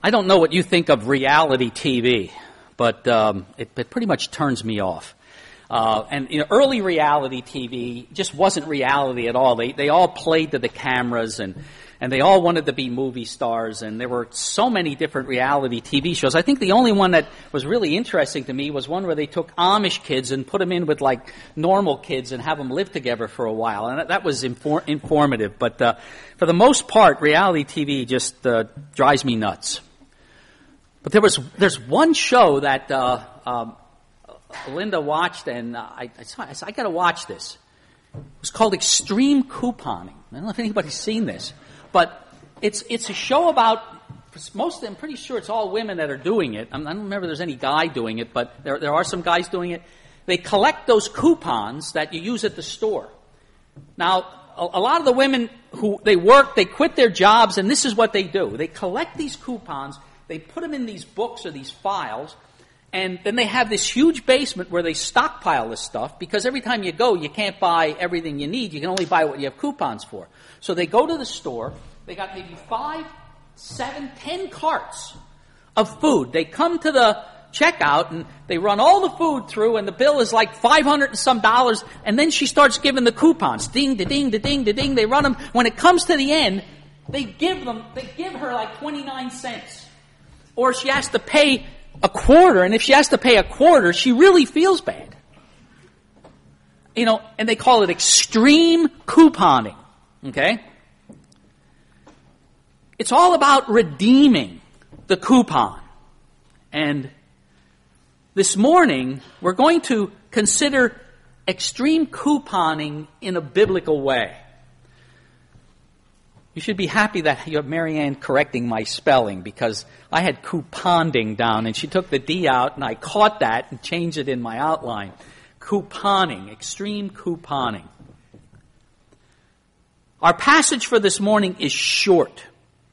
I don't know what you think of reality TV, but it pretty much turns me off. And early reality TV just wasn't reality at all. They all played to the cameras, and they all wanted to be movie stars, and there were so many different reality TV shows. I think the only one that was really interesting to me was one where they took Amish kids and put them in with like normal kids and have them live together for a while, and that was informative. But for the most part, reality TV just drives me nuts. But there's one show that Linda watched, and I said, I got to watch this. It was called Extreme Couponing. I don't know if anybody's seen this, but it's a show about most. I'm pretty sure it's all women that are doing it. I don't remember there's any guy doing it, but there are some guys doing it. They collect those coupons that you use at the store. Now, a lot of the women they quit their jobs, and this is what they do. They collect these coupons. They put them in these books or these files, and then they have this huge basement where they stockpile this stuff, because every time you go, you can't buy everything you need. You can only buy what you have coupons for. So they go to the store. They got maybe 5, 7, 10 carts of food. They come to the checkout, and they run all the food through, and the bill is like $500 and some, and then she starts giving the coupons. Ding, da-ding, da-ding, da-ding. They run them. When it comes to the end, they give her like 29 cents. Or she has to pay a quarter, and if she has to pay a quarter, she really feels bad. And they call it extreme couponing. Okay? It's all about redeeming the coupon. And this morning, we're going to consider extreme couponing in a biblical way. You should be happy that you have Mary Ann correcting my spelling, because I had couponing down, and she took the D out, and I caught that and changed it in my outline. Couponing, extreme couponing. Our passage for this morning is short,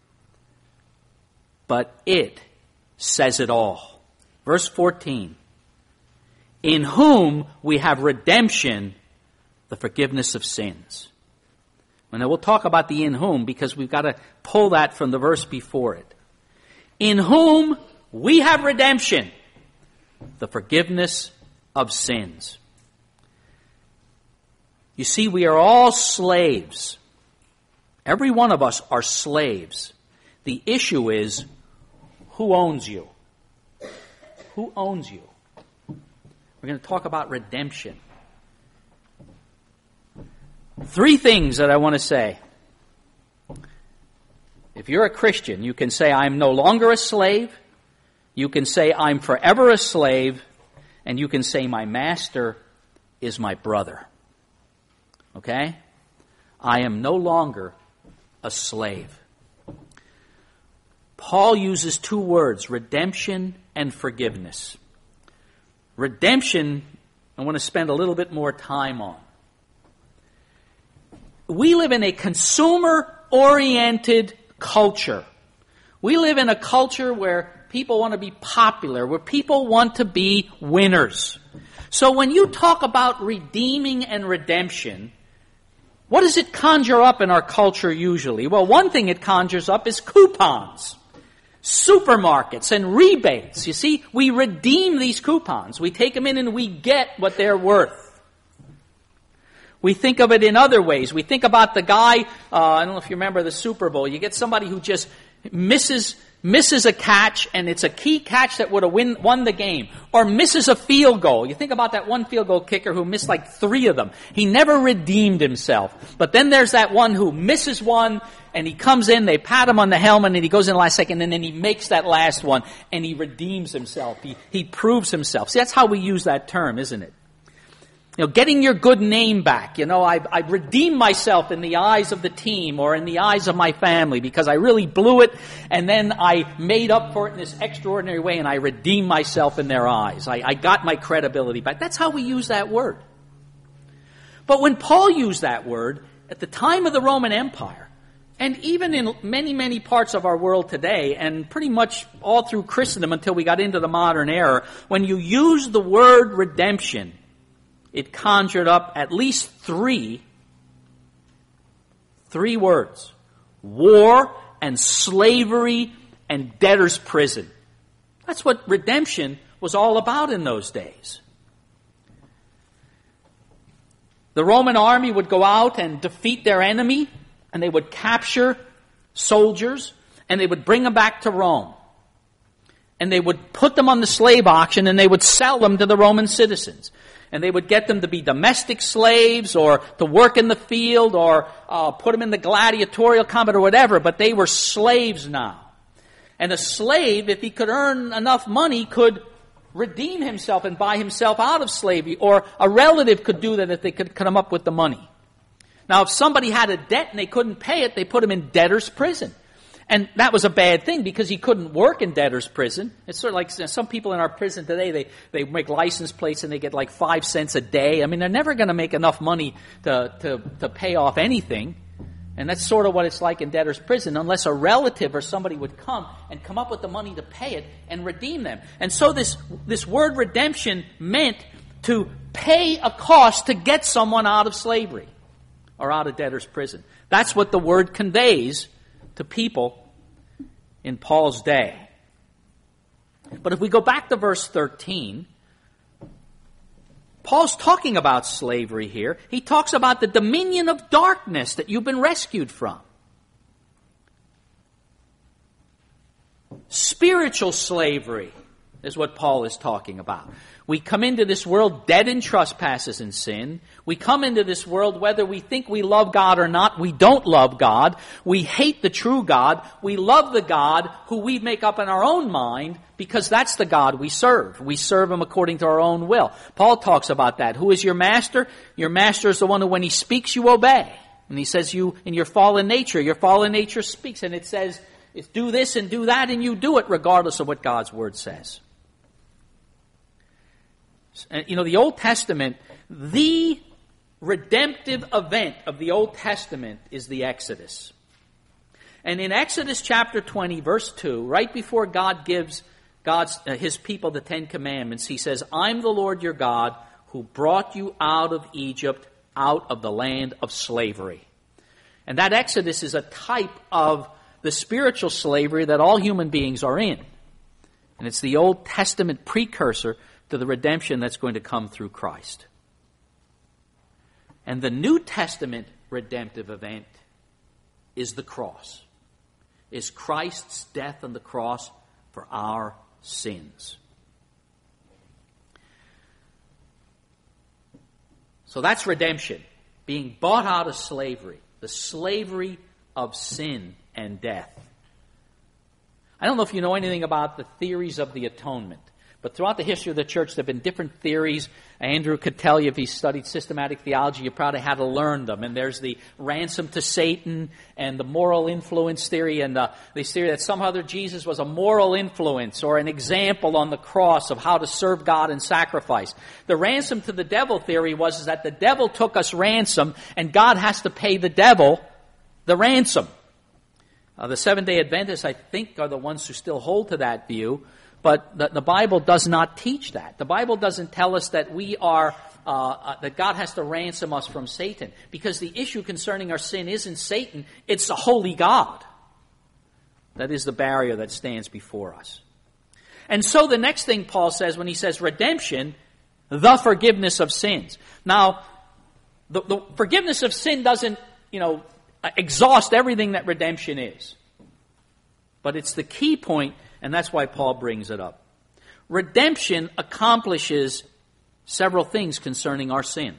but it says it all. Verse 14. In whom we have redemption, the forgiveness of sins. And then we'll talk about the in whom, because we've got to pull that from the verse before it. In whom we have redemption, the forgiveness of sins. You see, we are all slaves. Every one of us are slaves. The issue is, who owns you? Who owns you? We're going to talk about redemption. 3 things that I want to say. If you're a Christian, you can say, I'm no longer a slave. You can say, I'm forever a slave. And you can say, my master is my brother. Okay? I am no longer a slave. Paul uses 2 words, redemption and forgiveness. Redemption, I want to spend a little bit more time on. We live in a consumer-oriented culture. We live in a culture where people want to be popular, where people want to be winners. So when you talk about redeeming and redemption, what does it conjure up in our culture usually? Well, one thing it conjures up is coupons, supermarkets, and rebates. You see, we redeem these coupons. We take them in and we get what they're worth. We think of it in other ways. We think about the guy, I don't know if you remember the Super Bowl. You get somebody who just misses a catch, and it's a key catch that would have won the game. Or misses a field goal. You think about that one field goal kicker who missed like 3 of them. He never redeemed himself. But then there's that one who misses one, and he comes in, they pat him on the helmet, and he goes in the last second, and then he makes that last one, and he redeems himself. He proves himself. See, that's how we use that term, isn't it? Getting your good name back. I redeemed myself in the eyes of the team or in the eyes of my family because I really blew it, and then I made up for it in this extraordinary way, and I redeemed myself in their eyes. I got my credibility back. That's how we use that word. But when Paul used that word, at the time of the Roman Empire, and even in many, many parts of our world today, and pretty much all through Christendom until we got into the modern era, when you use the word redemption, it conjured up at least 3 words. War and slavery and debtor's prison. That's what redemption was all about in those days. The Roman army would go out and defeat their enemy, and they would capture soldiers, and they would bring them back to Rome. And they would put them on the slave auction, and they would sell them to the Roman citizens. And they would get them to be domestic slaves, or to work in the field, or put them in the gladiatorial combat, or whatever, but they were slaves now. And a slave, if he could earn enough money, could redeem himself and buy himself out of slavery, or a relative could do that if they could come up with the money. Now, if somebody had a debt and they couldn't pay it, they put him in debtor's prison. And that was a bad thing because he couldn't work in debtor's prison. It's sort of like some people in our prison today, they make license plates and they get like 5 cents a day. I mean, they're never going to make enough money to pay off anything. And that's sort of what it's like in debtor's prison, unless a relative or somebody would come up with the money to pay it and redeem them. And so this word redemption meant to pay a cost to get someone out of slavery or out of debtor's prison. That's what the word conveys to people in Paul's day. But if we go back to verse 13, Paul's talking about slavery here. He talks about the dominion of darkness that you've been rescued from. Spiritual slavery is what Paul is talking about. We come into this world dead in trespasses and sin. We come into this world whether we think we love God or not. We don't love God. We hate the true God. We love the God who we make up in our own mind because that's the God we serve. We serve Him according to our own will. Paul talks about that. Who is your master? Your master is the one who when he speaks you obey. And he says you in your fallen nature speaks. And it says, do this and do that and you do it regardless of what God's Word says. You know, the Old Testament, the redemptive event of the Old Testament is the Exodus. And in Exodus chapter 20, verse 2, right before God gives His people the Ten Commandments, He says, I'm the Lord your God who brought you out of Egypt, out of the land of slavery. And that Exodus is a type of the spiritual slavery that all human beings are in. And it's the Old Testament precursor to the redemption that's going to come through Christ. And the New Testament redemptive event is the cross, is Christ's death on the cross for our sins. So that's redemption, being bought out of slavery, the slavery of sin and death. I don't know if you know anything about the theories of the atonement. But throughout the history of the church, there have been different theories. Andrew could tell you if he studied systematic theology, you probably had to learn them. And there's the ransom to Satan and the moral influence theory and this theory that somehow Jesus was a moral influence or an example on the cross of how to serve God and sacrifice. The ransom to the devil theory was that the devil took us ransom and God has to pay the devil the ransom. The Seventh-day Adventists, I think, are the ones who still hold to that view. But the Bible does not teach that. The Bible doesn't tell us that we are that God has to ransom us from Satan, because the issue concerning our sin isn't Satan; it's the holy God. That is the barrier that stands before us. And so the next thing Paul says when he says redemption, the forgiveness of sins. Now, the forgiveness of sin doesn't, exhaust everything that redemption is, but it's the key point. And that's why Paul brings it up. Redemption accomplishes several things concerning our sin.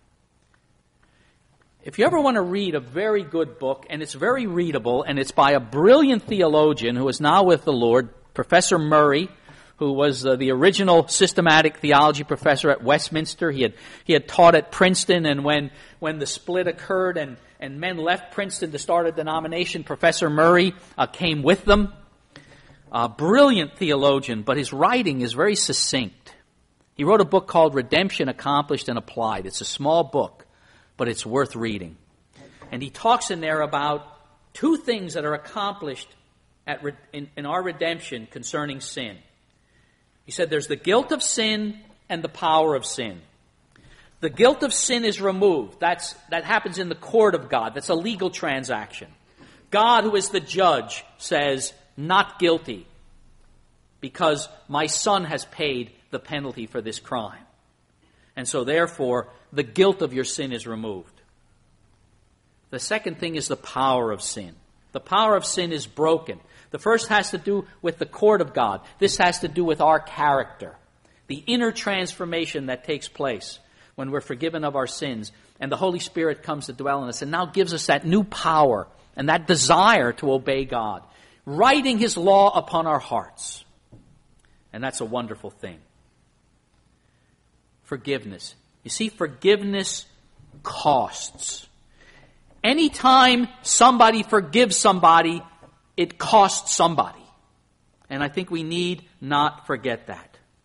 If you ever want to read a very good book, and it's very readable, and it's by a brilliant theologian who is now with the Lord, Professor Murray, who was the original systematic theology professor at Westminster. He had taught at Princeton, and when the split occurred and men left Princeton to start a denomination, Professor Murray came with them. A brilliant theologian, but his writing is very succinct. He wrote a book called Redemption Accomplished and Applied. It's a small book, but it's worth reading. And he talks in there about two things that are accomplished in our redemption concerning sin. He said there's the guilt of sin and the power of sin. The guilt of sin is removed. That happens in the court of God. That's a legal transaction. God, who is the judge, says, not guilty, because my son has paid the penalty for this crime. And so therefore, the guilt of your sin is removed. The second thing is the power of sin. The power of sin is broken. The first has to do with the court of God. This has to do with our character. The inner transformation that takes place when we're forgiven of our sins, and the Holy Spirit comes to dwell in us and now gives us that new power and that desire to obey God, writing His law upon our hearts. And that's a wonderful thing. Forgiveness. You see, forgiveness costs. Anytime somebody forgives somebody, it costs somebody. And I think we need not forget that.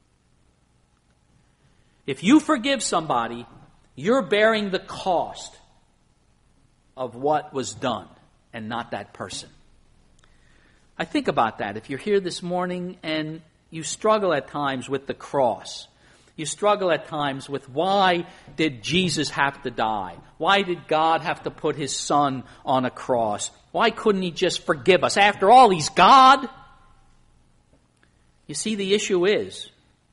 If you forgive somebody, you're bearing the cost of what was done and not that person. I think about that. If you're here this morning and you struggle at times with the cross, you struggle at times with why did Jesus have to die? Why did God have to put His Son on a cross? Why couldn't He just forgive us? After all, He's God. You see, the issue is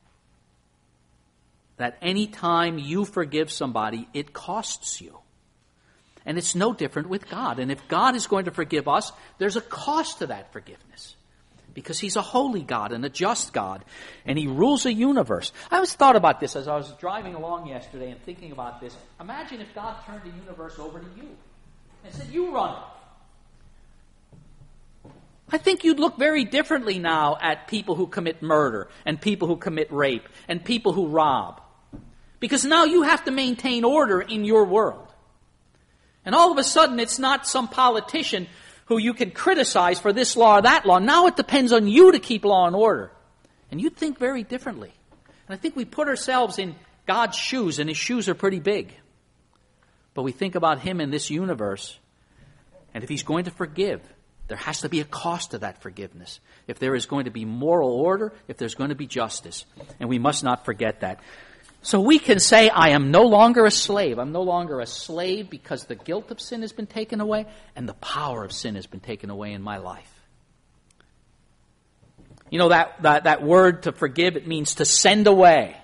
that any time you forgive somebody, it costs you. And it's no different with God. And if God is going to forgive us, there's a cost to that forgiveness. Because He's a holy God and a just God. And He rules a universe. I always thought about this as I was driving along yesterday and thinking about this. Imagine if God turned the universe over to you and said, you run it. I think you'd look very differently now at people who commit murder and people who commit rape and people who rob. Because now you have to maintain order in your world. And all of a sudden it's not some politician who you can criticize for this law or that law. Now it depends on you to keep law and order. And you think very differently. And I think we put ourselves in God's shoes, and His shoes are pretty big. But we think about Him in this universe, and if He's going to forgive, there has to be a cost to that forgiveness. If there is going to be moral order, if there's going to be justice. And we must not forget that. So we can say, I am no longer a slave. I'm no longer a slave because the guilt of sin has been taken away and the power of sin has been taken away in my life. You know, that word to forgive, it means to send away.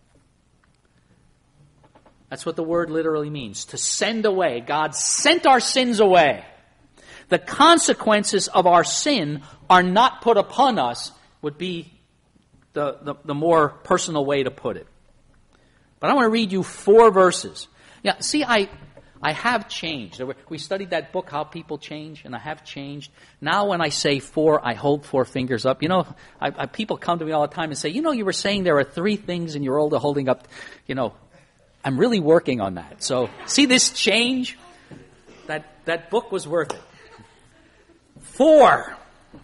That's what the word literally means, to send away. God sent our sins away. The consequences of our sin are not put upon us, would be the more personal way to put it. But I want to read you 4 verses. Yeah, see, I have changed. We studied that book, How People Change, and I have changed. Now when I say 4, I hold 4 fingers up. You know, people come to me all the time and say, you know, you were saying there are 3 things in your world holding up. You know, I'm really working on that. So, see this change? That book was worth it. 4.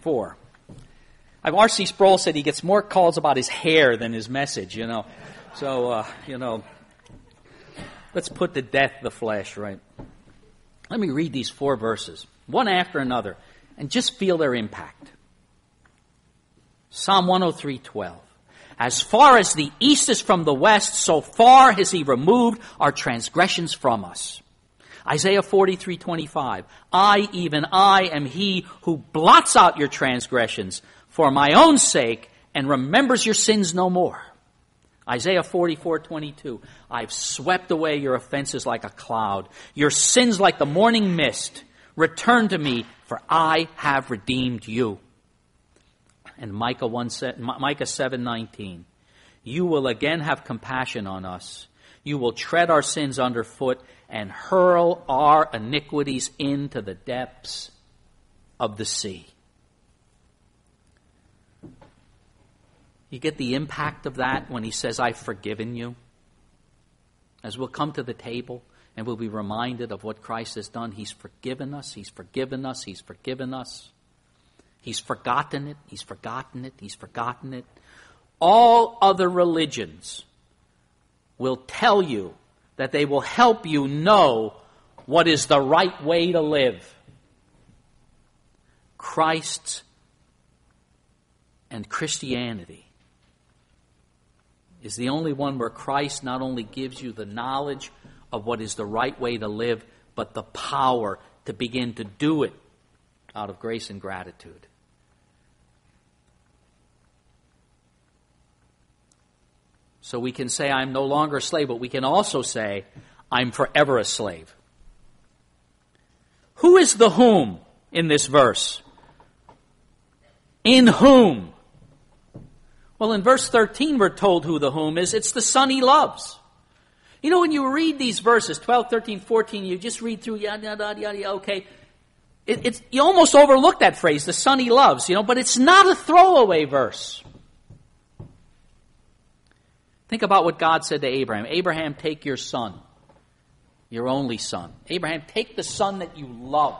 R.C. Sproul said he gets more calls about his hair than his message, you know. So, let's put to death the flesh, right? Let me read these 4 verses, one after another, and just feel their impact. Psalm 103:12. As far as the east is from the west, so far has He removed our transgressions from us. Isaiah 43:25. I, even I, am He who blots out your transgressions for my own sake and remembers your sins no more. Isaiah 44:22. I've swept away your offenses like a cloud, your sins like the morning mist. Return to me, for I have redeemed you. And Micah 7:19. You will again have compassion on us. You will tread our sins underfoot and hurl our iniquities into the depths of the sea. You get the impact of that when He says, I've forgiven you. As we'll come to the table and we'll be reminded of what Christ has done. He's forgiven us. He's forgiven us. He's forgiven us. He's forgotten it. He's forgotten it. He's forgotten it. All other religions will tell you that they will help you know what is the right way to live. Christ and Christianity is the only one where Christ not only gives you the knowledge of what is the right way to live, but the power to begin to do it out of grace and gratitude. So we can say, I'm no longer a slave, but we can also say, I'm forever a slave. Who is the whom in this verse? In whom? Well, in verse 13, we're told who the whom is. It's the Son he loves. You know, when you read these verses, 12, 13, 14, you just read through, yada, yada, yada, okay. You almost overlook that phrase, the Son he loves, but it's not a throwaway verse. Think about what God said to Abraham. Abraham, take your son, your only son. Abraham, take the son that you love.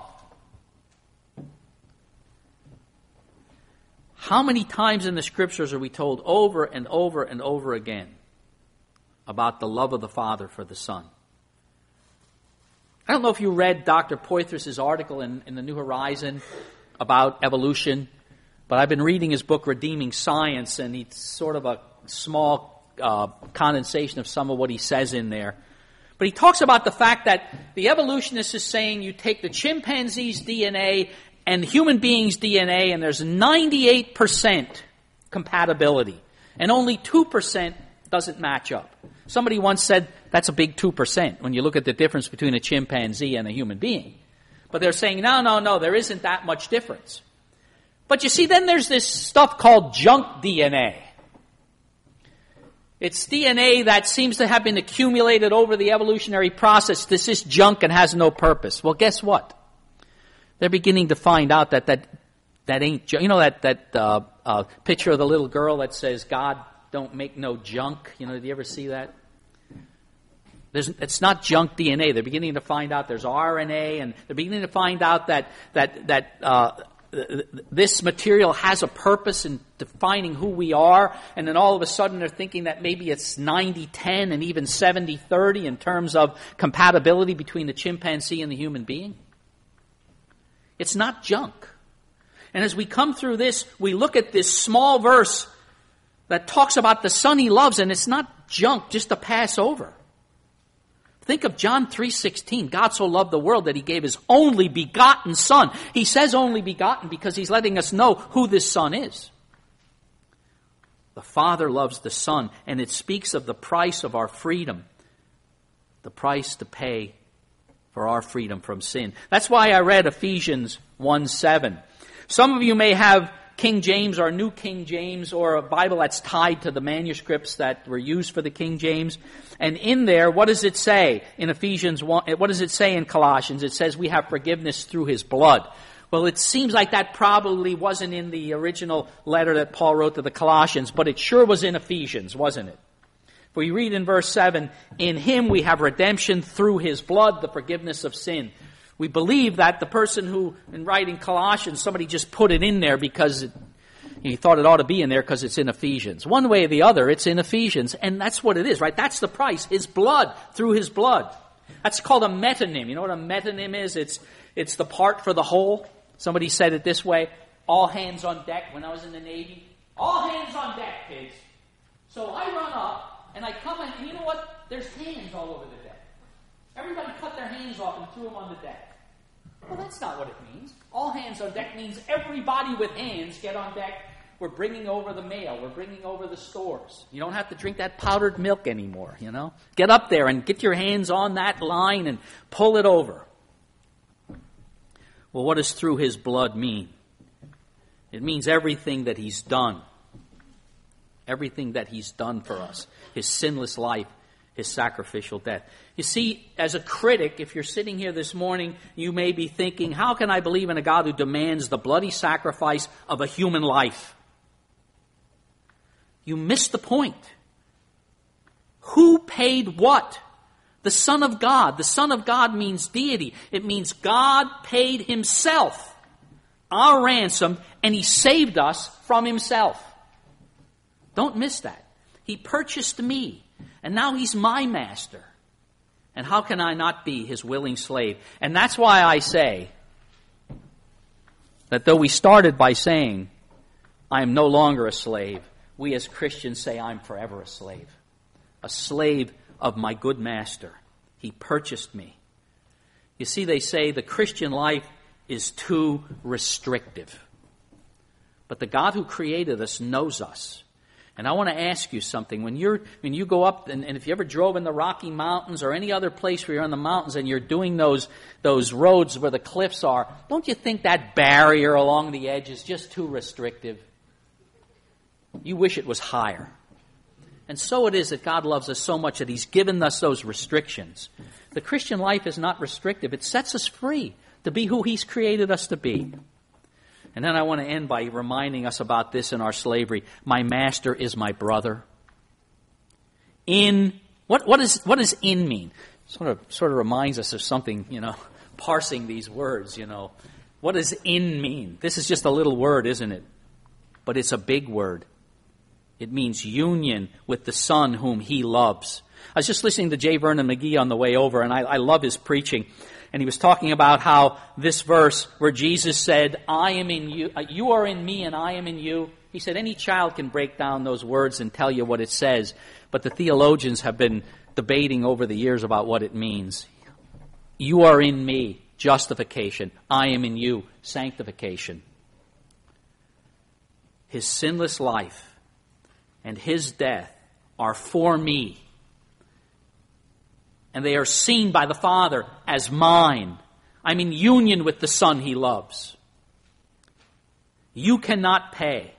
How many times in the Scriptures are we told over and over and over again about the love of the Father for the Son? I don't know if you read Dr. Poitras' article in the New Horizon about evolution, but I've been reading his book, Redeeming Science, and it's sort of a small condensation of some of what he says in there. But he talks about the fact that the evolutionist is saying you take the chimpanzee's DNA and human beings' DNA, and there's 98% compatibility, and only 2% doesn't match up. Somebody once said that's a big 2% when you look at the difference between a chimpanzee and a human being. But they're saying, no, there isn't that much difference. But you see, then there's this stuff called junk DNA. It's DNA that seems to have been accumulated over the evolutionary process. This is junk and has no purpose. Well, guess what? They're beginning to find out that ain't junk. You know that picture of the little girl that says, God don't make no junk? Did you ever see that? It's not junk DNA. They're beginning to find out there's RNA, and they're beginning to find out that this material has a purpose in defining who we are, and then all of a sudden they're thinking that maybe it's 90-10 and even 70-30 in terms of compatibility between the chimpanzee and the human being. It's not junk. And as we come through this, we look at this small verse that talks about the Son he loves, and it's not junk just to pass over. Think of John 3:16. God so loved the world that he gave his only begotten Son. He says only begotten because he's letting us know who this Son is. The Father loves the Son, and it speaks of the price of our freedom, the price to pay for our freedom from sin. That's why I read Ephesians 1:7. Some of you may have King James or New King James or a Bible that's tied to the manuscripts that were used for the King James. And in there, what does it say in Ephesians 1? What does it say in Colossians? It says we have forgiveness through his blood. Well, it seems like that probably wasn't in the original letter that Paul wrote to the Colossians, but it sure was in Ephesians, wasn't it? For you read in verse 7, in him we have redemption through his blood, the forgiveness of sin. We believe that the person who, in writing Colossians, somebody just put it in there because he thought it ought to be in there because it's in Ephesians. One way or the other, it's in Ephesians, and that's what it is, right? That's the price, his blood, through his blood. That's called a metonym. You know what a metonym is? It's the part for the whole. Somebody said it this way, all hands on deck. When I was in the Navy, all hands on deck, kids. So I run up, and I come in, and you know what? There's hands all over the deck. Everybody cut their hands off and threw them on the deck. Well, that's not what it means. All hands on deck means everybody with hands get on deck. We're bringing over the mail. We're bringing over the stores. You don't have to drink that powdered milk anymore, Get up there and get your hands on that line and pull it over. Well, what does through his blood mean? It means everything that he's done. Everything that he's done for us. His sinless life, his sacrificial death. You see, as a critic, if you're sitting here this morning, you may be thinking, how can I believe in a God who demands the bloody sacrifice of a human life? You missed the point. Who paid what? The Son of God. The Son of God means deity. It means God paid himself our ransom, and he saved us from himself. Don't miss that. He purchased me, and now he's my master. And how can I not be his willing slave? And that's why I say that though we started by saying, I am no longer a slave, we as Christians say, I'm forever a slave of my good master. He purchased me. You see, they say the Christian life is too restrictive. But the God who created us knows us. And I want to ask you something. When you go up, and if you ever drove in the Rocky Mountains or any other place where you're in the mountains and you're doing those roads where the cliffs are, don't you think that barrier along the edge is just too restrictive? You wish it was higher. And so it is that God loves us so much that He's given us those restrictions. The Christian life is not restrictive. It sets us free to be who He's created us to be. And then I want to end by reminding us about this in our slavery. My master is my brother. What does in mean? Sort of reminds us of something, parsing these words, What does in mean? This is just a little word, isn't it? But it's a big word. It means union with the Son whom He loves. I was just listening to J. Vernon McGee on the way over, and I love his preaching. And he was talking about how this verse where Jesus said, I am in you, you are in me and I am in you. He said any child can break down those words and tell you what it says. But the theologians have been debating over the years about what it means. You are in me, justification. I am in you, sanctification. His sinless life and His death are for me. And they are seen by the Father as mine. I'm in union with the Son He loves. You cannot pay.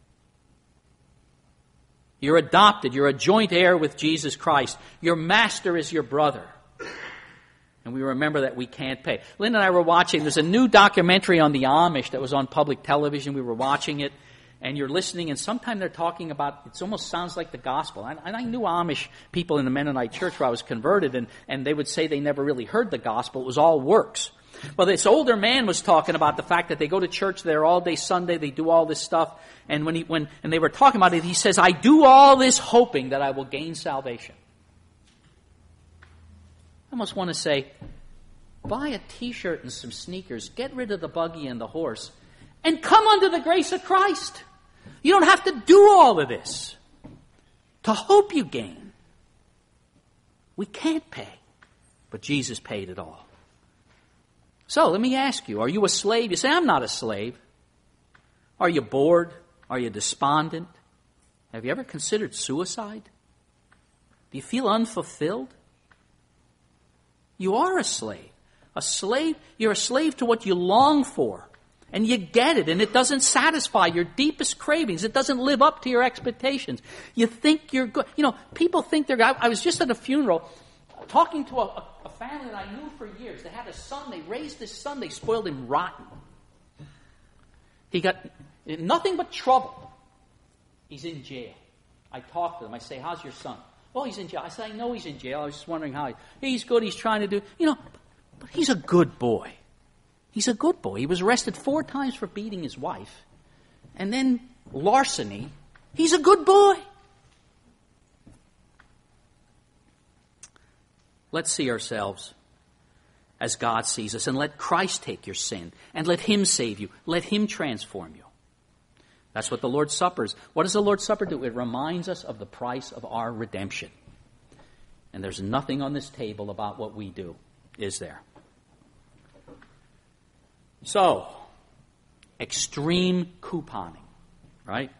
You're adopted. You're a joint heir with Jesus Christ. Your master is your brother. And we remember that we can't pay. Lynn and I were watching, there's a new documentary on the Amish that was on public television. We were watching it. And you're listening, and sometimes they're talking about, it almost sounds like the gospel. And I knew Amish people in the Mennonite church where I was converted, and they would say they never really heard the gospel. It was all works. Well, this older man was talking about the fact that they go to church there all day Sunday, they do all this stuff. And when they were talking about it, he says, I do all this hoping that I will gain salvation. I almost want to say, buy a t-shirt and some sneakers, get rid of the buggy and the horse, and come under the grace of Christ. You don't have to do all of this to hope you gain. We can't pay, but Jesus paid it all. So let me ask you, are you a slave? You say, I'm not a slave. Are you bored? Are you despondent? Have you ever considered suicide? Do you feel unfulfilled? You are a slave. You're a slave to what you long for. And you get it, and it doesn't satisfy your deepest cravings. It doesn't live up to your expectations. You think you're good. People think they're good. I was just at a funeral talking to a family that I knew for years. They had a son. They raised this son. They spoiled him rotten. He got nothing but trouble. He's in jail. I talk to them. I say, how's your son? Oh, he's in jail. I said, I know he's in jail. I was just wondering how. He's good. He's trying to do, but he's a good boy. He's a good boy. He was arrested 4 times for beating his wife. And then larceny. He's a good boy. Let's see ourselves as God sees us, and let Christ take your sin, and let Him save you. Let Him transform you. That's what the Lord's Supper is. What does the Lord's Supper do? It reminds us of the price of our redemption. And there's nothing on this table about what we do, is there? So, extreme couponing, right?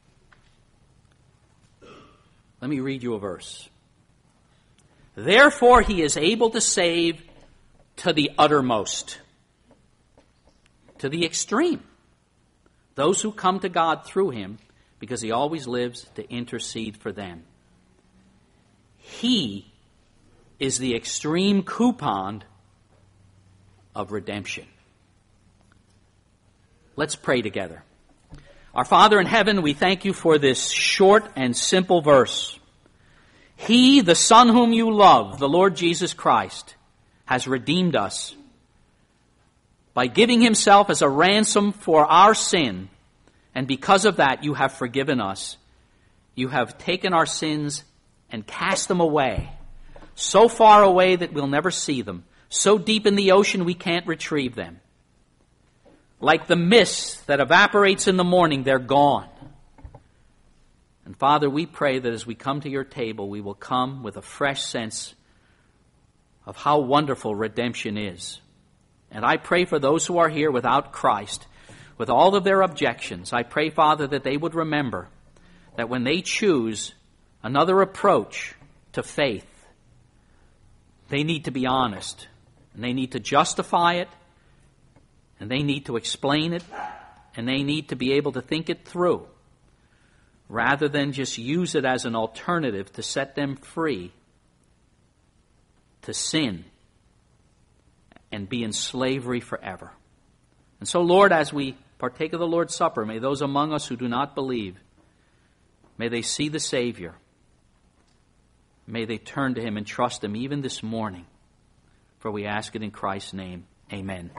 Let me read you a verse. Therefore He is able to save to the uttermost, to the extreme, those who come to God through Him, because He always lives to intercede for them. He is the extreme coupon of redemption. Let's pray together. Our Father in heaven, we thank You for this short and simple verse. He, the Son whom You love, the Lord Jesus Christ, has redeemed us by giving Himself as a ransom for our sin, and because of that You have forgiven us. You have taken our sins and cast them away, so far away that we'll never see them, so deep in the ocean we can't retrieve them. Like the mist that evaporates in the morning, they're gone. And Father, we pray that as we come to Your table, we will come with a fresh sense of how wonderful redemption is. And I pray for those who are here without Christ, with all of their objections. I pray, Father, that they would remember that when they choose another approach to faith, they need to be honest, and they need to justify it, and they need to explain it, and they need to be able to think it through, rather than just use it as an alternative to set them free to sin and be in slavery forever. And so, Lord, as we partake of the Lord's Supper, may those among us who do not believe, may they see the Savior. May they turn to Him and trust Him even this morning. For we ask it in Christ's name. Amen.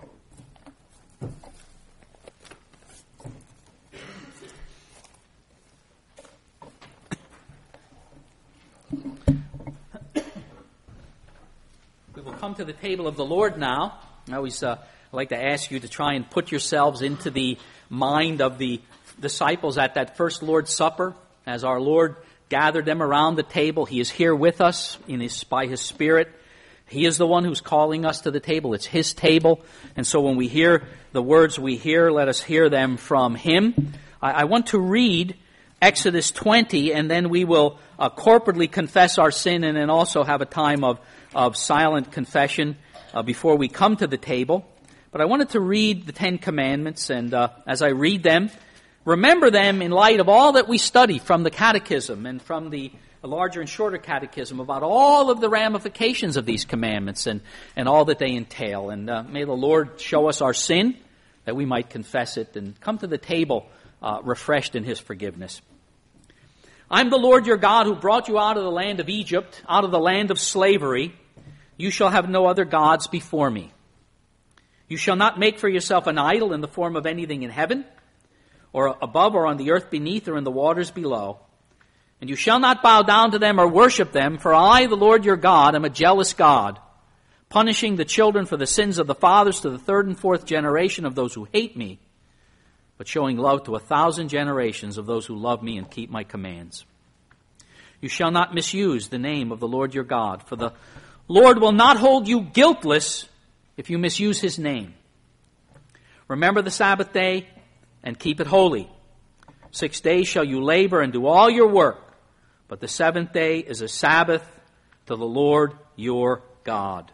We will come to the table of the Lord now. I always like to ask you to try and put yourselves into the mind of the disciples at that first Lord's Supper. As our Lord gathered them around the table, He is here with us by His Spirit. He is the one who's calling us to the table. It's His table. And so when we hear the words we hear, let us hear them from Him. I want to read Exodus 20, and then we will corporately confess our sin and then also have a time of silent confession before we come to the table. But I wanted to read the Ten Commandments, and as I read them, remember them in light of all that we study from the Catechism and from the larger and shorter Catechism about all of the ramifications of these commandments and all that they entail. And may the Lord show us our sin, that we might confess it and come to the table refreshed in His forgiveness. I'm the Lord your God who brought you out of the land of Egypt, out of the land of slavery. You shall have no other gods before me. You shall not make for yourself an idol in the form of anything in heaven, or above, or on the earth beneath, or in the waters below. And you shall not bow down to them or worship them, for I, the Lord your God, am a jealous God, punishing the children for the sins of the fathers to the third and fourth generation of those who hate me, but showing love to 1,000 generations of those who love me and keep my commands. You shall not misuse the name of the Lord your God, for the Lord will not hold you guiltless if you misuse His name. Remember the Sabbath day and keep it holy. 6 days shall you labor and do all your work, but the seventh day is a Sabbath to the Lord your God.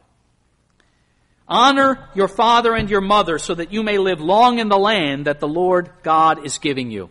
Honor your father and your mother so that you may live long in the land that the Lord God is giving you.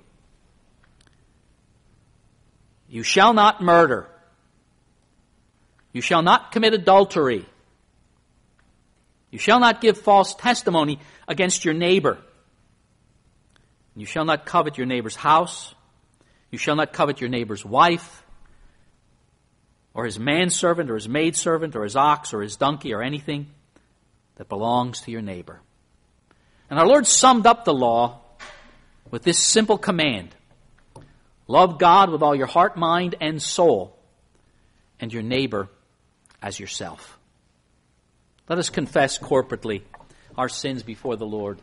You shall not murder. You shall not commit adultery. You shall not give false testimony against your neighbor. You shall not covet your neighbor's house. You shall not covet your neighbor's wife, or his manservant, or his maidservant, or his ox, or his donkey, or anything that belongs to your neighbor. And our Lord summed up the law with this simple command: love God with all your heart, mind, and soul, and your neighbor as yourself. Let us confess corporately our sins before the Lord.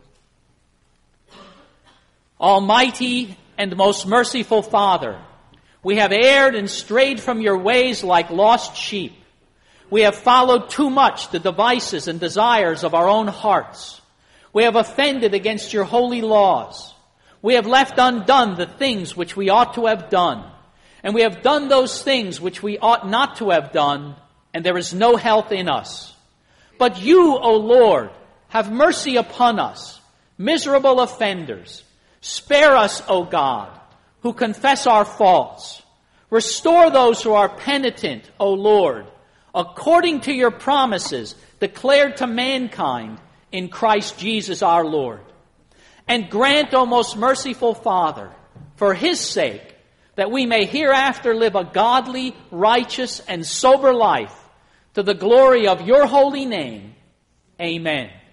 Almighty and most merciful Father, we have erred and strayed from your ways like lost sheep. We have followed too much the devices and desires of our own hearts. We have offended against your holy laws. We have left undone the things which we ought to have done. And we have done those things which we ought not to have done, and there is no health in us. But you, O Lord, have mercy upon us, miserable offenders. Spare us, O God, who confess our faults. Restore those who are penitent, O Lord, according to your promises declared to mankind in Christ Jesus our Lord. And grant, O most merciful Father, for His sake, that we may hereafter live a godly, righteous, and sober life to the glory of your holy name. Amen.